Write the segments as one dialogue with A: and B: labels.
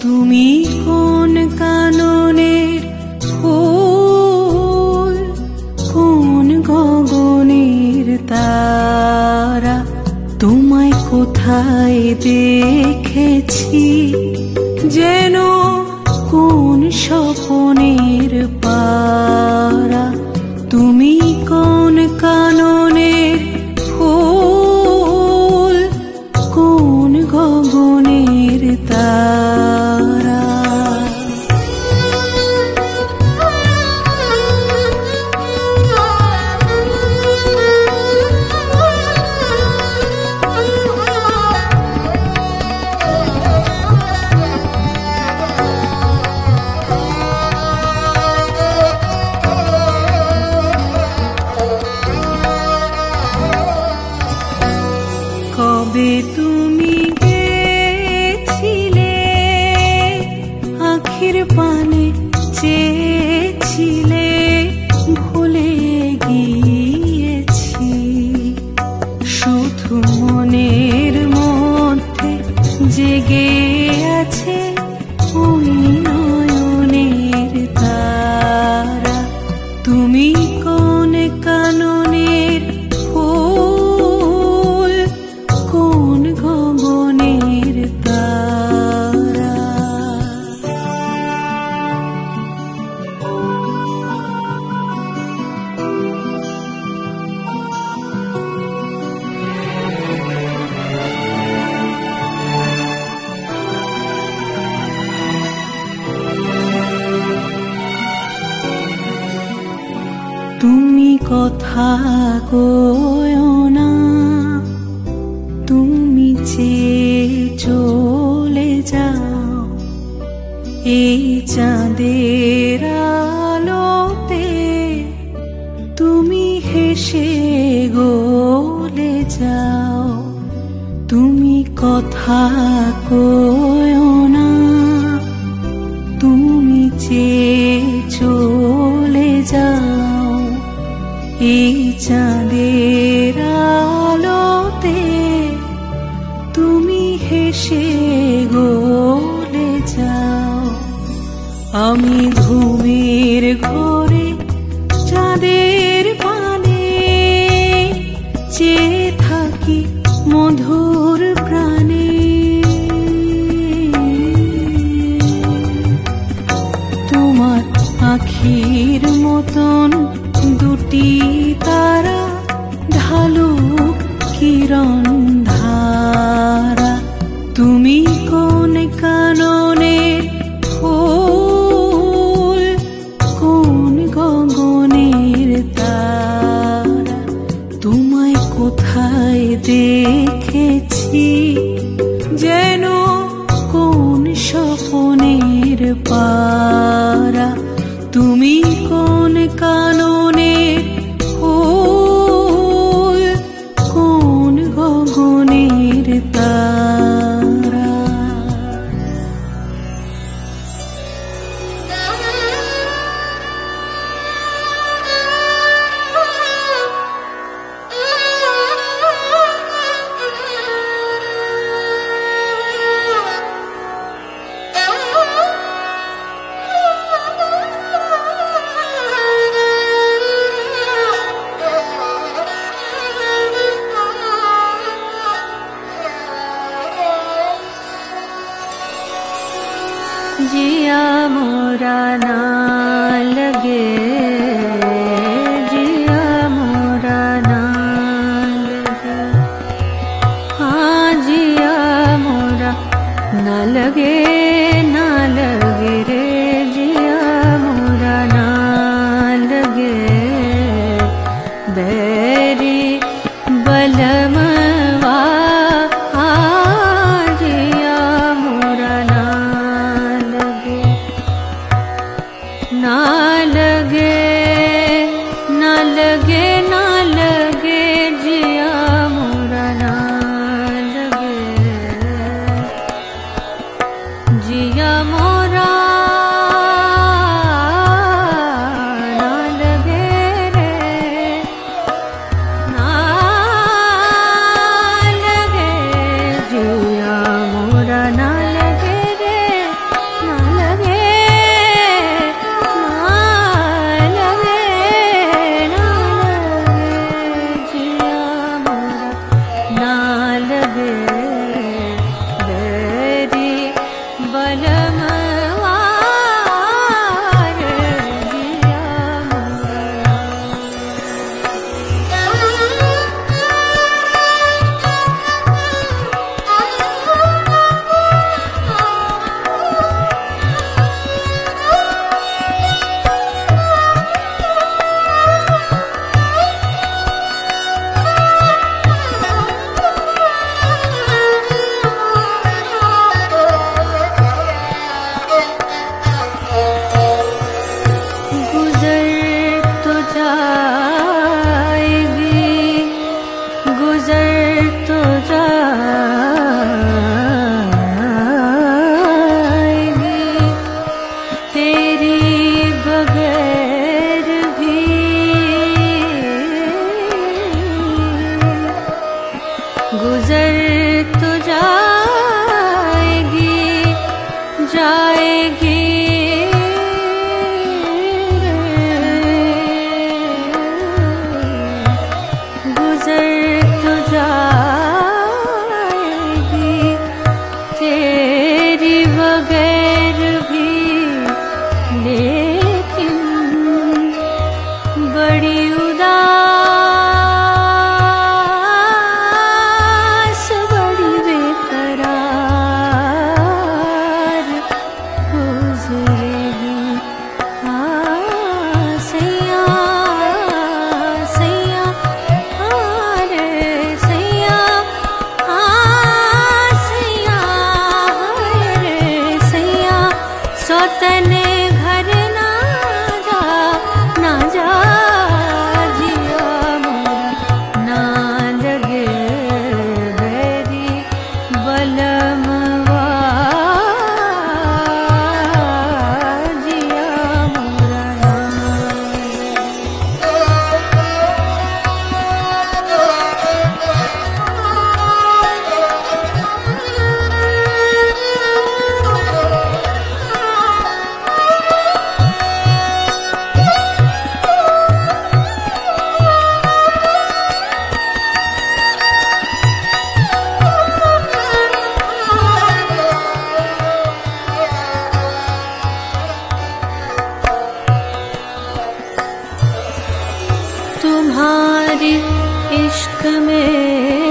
A: তুমি কোন কাননের ফুল, কোন গগনের তারা, তোমায় কোথায় দেখেছি যেন কোন স্বপনের পারা। তুমি কোন কাননের ফুল, কোন গগনের তারা। কবে তুমি গেছিলে, আখির পানে চেয়েছিলে, ভুলে গিয়েছি। শুধু মনের মধ্যে জেগে আছে ওই নয়নের তারা। তুমি কোন কাননের ফুল, কোন গগনের তারা। তুমি কথা কয়ো না, তুমি চেয়ে চলে যাও এই চাঁদের আলোতে। তুমি হেসে গলে যাও, তুমি কথা কয়ো না, তুমি চেয়ে চলে যাও এই চাঁদের আলোতে। তুমি হেসে গলে যাও। আমি ঘুমের ঘরে চাঁদের পানে চেয়ে থাকি মধুর প্রাণে। তোমার আখির মতন দুটি তারা ঢালুক কিরণ ধারা। তুমি কোন কাননের ফুল, কোন গগনের তারা। তোমায় কোথায় দেখেছি যেন কোন স্বপনের পারা। তুমি কোন কাননের ফুল, কোন গগনের তারা। जिया मोरा ना लगे, जिया मोरा ना लगे, हाँ जिया मोरा ना लगे, ना लगे रे जिया मोरा ना लगे। बैरी बलमवा जिया मोरा ना लगे, ना लगे, ना लगे, ना लगे जिया मोरा ना लगे। बलमवा जिया मोरा ना तुम्हारी इश्क में,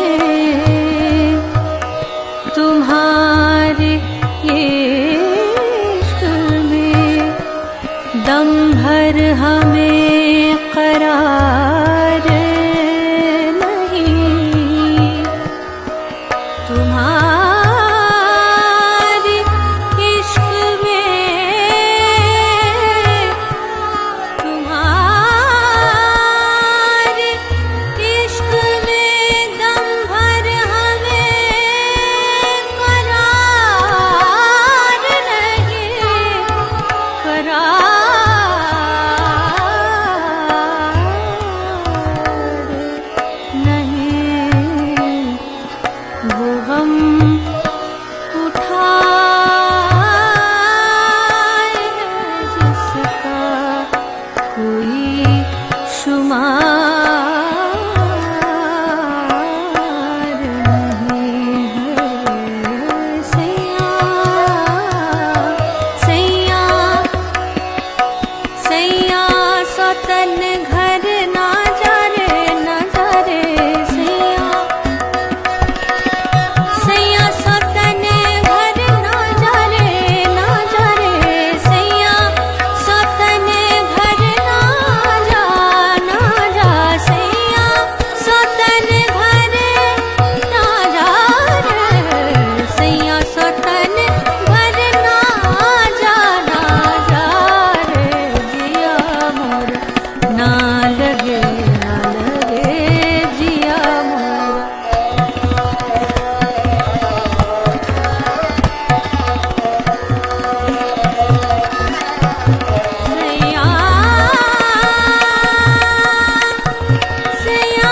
A: तुम्हारी इश्क में दम भर हमें करार नहीं। तुम्हारी इश्क में, तुम्हारी इश्क में दम भर हमें करार नहीं, करार नहीं। वो गम उठाए जिसका कोई शुमार नहीं है। सैया सैया सैया सौतन घर ना जा रे, ना जा रे सैया। सैया सौतन घर ना जा रे, ना जा रे सैया। सौतन घर ना जा, ना जा सैया। सौतन घर ना जा रे सैया। सौतन घर ना जा, ना जा रे जिया मोरा ना लगे, ना लगे जिया मोरा। सैया सैया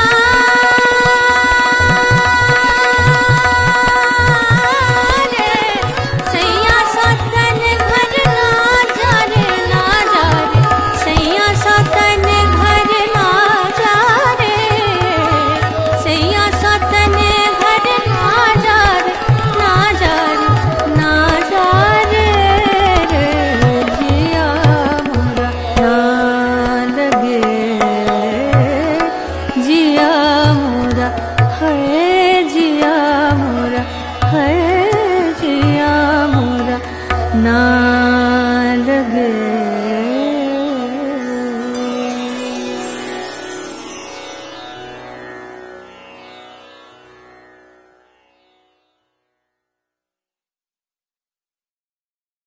A: रे सैया। सौतन घर ना जा रे, ना जा रे सैया। सौतन घर ना जा रे सैया। सौतन घर ना जा रे, ना जा रे, ना जा रे जिया मोरा ना लगे जिया मोरा है। जिया मोरा है, जिया मोरा ना लगे।